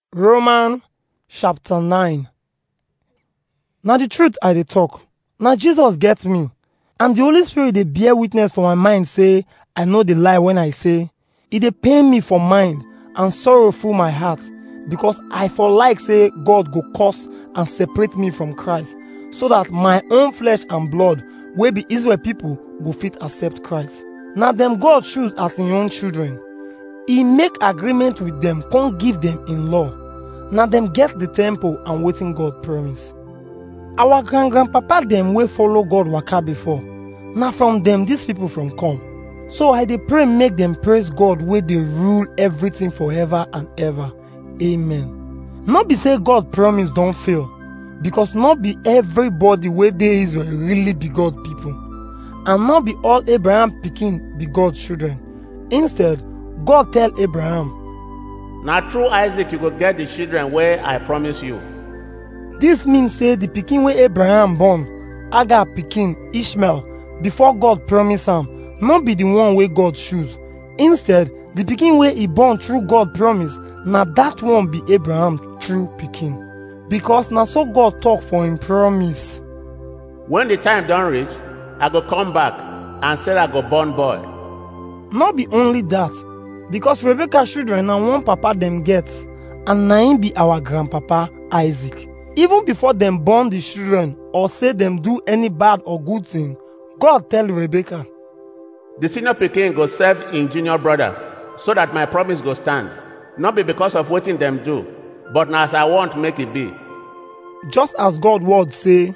Romans chapter 9. Now the truth I dey talk. Now Jesus get me. And the Holy Spirit dey bear witness for my mind say I know the lie when I say it dey pain me for mind and sorrow full my heart because I for like say God go curse and separate me from Christ so that my own flesh and blood wey be Israel people go fit accept Christ. Now them God choose as im own children. He make agreement with them, come give them in law. Now them get the temple and waiting God promise. Our grandpapa them wey follow God waka before. Now from them these people from come. So I dey pray make them praise God wey dey rule everything forever and ever. Amen. Not be say God promise don't fail, because not be everybody wey dey Israel really be God people, and not be all Abraham pikin be God children. Instead, God tell Abraham, "Now through Isaac you go get the children where I promise you." This means say the pikin wey Abraham born, Agar pikin Ishmael, before God promise am, not be the one wey God choose. Instead, the pikin wey he born through God promise, na that one be Abraham true pikin. Because na so God talk for him promise. When the time don't reach, I go come back and Sarah go born boy. Not be only that, because Rebecca children na one papa them get, and na him be our grandpapa Isaac. Even before them born the children or say them do any bad or good thing, God tell Rebecca, "The senior pikin go serve in junior brother, so that my promise go stand. Not be because of what them do, but now as I want make it be." Just as God word say,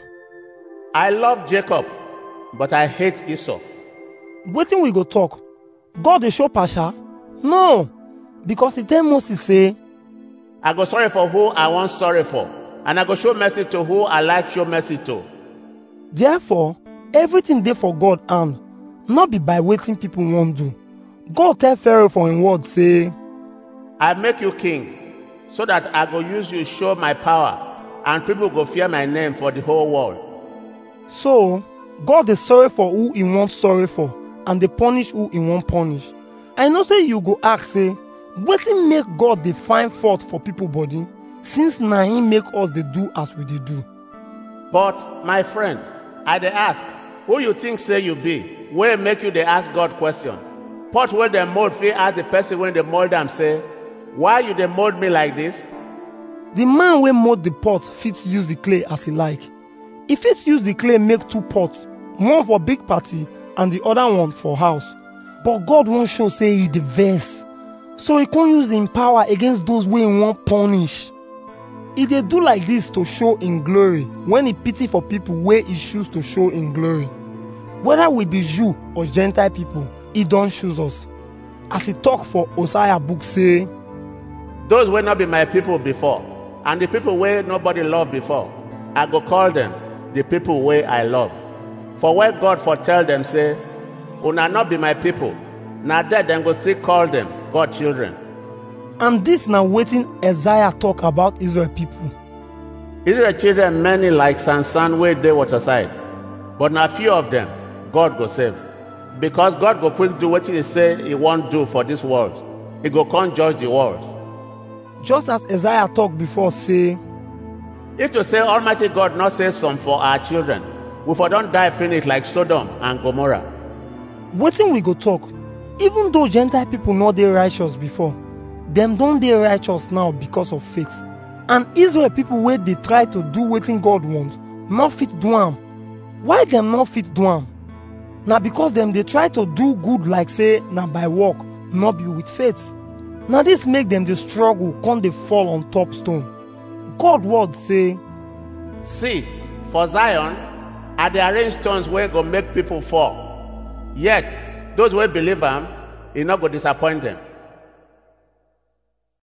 "I love Jacob, but I hate Esau." Wetin we go talk? God dey show pasha? No, because he tell Moses say, "I go sorry for who I want sorry for, and I go show mercy to who I like show mercy to." Therefore, everything dey for God hand, not be by wetin people won't do. God tell Pharaoh for him word say, "I make you king, so that I go use you show my power, and people go fear my name for the whole world." So, God is sorry for who he wants sorry for, and they punish who he won't punish. I know say you go ask say, wetin make God dey find fault for people body, since na him make us dey do as we dey do? But my friend, I dey ask, who you think say you be, wey make you dey ask God question? Pot wey dem mold fit ask the person wey dey mold am say, "Why you dey mold me like this?" The man wey mold the pot fit use the clay as he like. He fit use the clay make two pots, one for big party and the other one for house. But God won't show say he the vex, so he can't use him power against those wey he won't punish. He dey do like this to show in glory when he pity for people wey he choose to show in glory. Whether we be Jew or Gentile people, he don't choose us. As he talk for Hosea book say, "Those wey not be my people before, and the people wey nobody love before, I go call them the people wey I love." For where God foretell them say, "Una not be my people," now that them go still call them God children. And this now wetin Isaiah talk about Israel people. Israel children many like sand wey dey waterside, but na few of them God go save. Because God go quick do wetin he say he won't do for this world. He go come judge the world. Just as Isaiah talk before say, "If to say Almighty God not say some for our children, we for don't die finish like Sodom and Gomorrah." wetin we go talk? Even though Gentile people not dey righteous before, them don't dey righteous now because of faith. And Israel people wey dey try to do wetin God want, not fit do am. Why them not fit do am? Na because them dey try to do good like say na by work, not be with faith. Now this make them dey struggle, come dey fall on top stone. God word say, "See, for Zion, I dey arrange stones wey go make people fall. Yet, those wey believe am, he not go disappoint them."